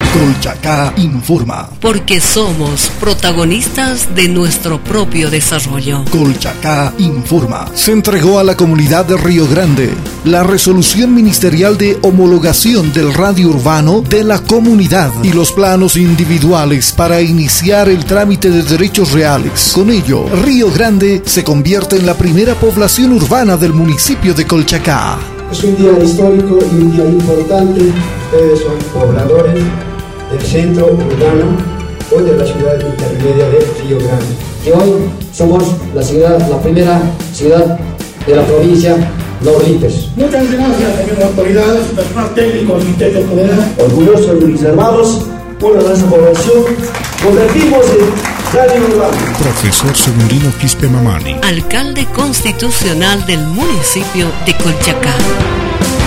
Colchacá informa. Porque somos protagonistas de nuestro propio desarrollo. Colchacá informa. Se entregó a la comunidad de Río Grande la resolución ministerial de homologación del radio urbano de la comunidad y los planos individuales para iniciar el trámite de derechos reales. Con ello, Río Grande se convierte en la primera población urbana del municipio de Colchacá. Es un día histórico y un día importante. Ustedes son pobladores del centro urbano o de la ciudad intermedia de Río Grande. Que hoy somos la primera ciudad de la provincia Norlites. Muchas gracias, señor autoridades, personal técnico, Ministerio Federal. Orgullosos y reservados por nuestra población, convertimos en radio urbano. Profesor Severino Quispe Mamani, alcalde constitucional del municipio de Colchacá.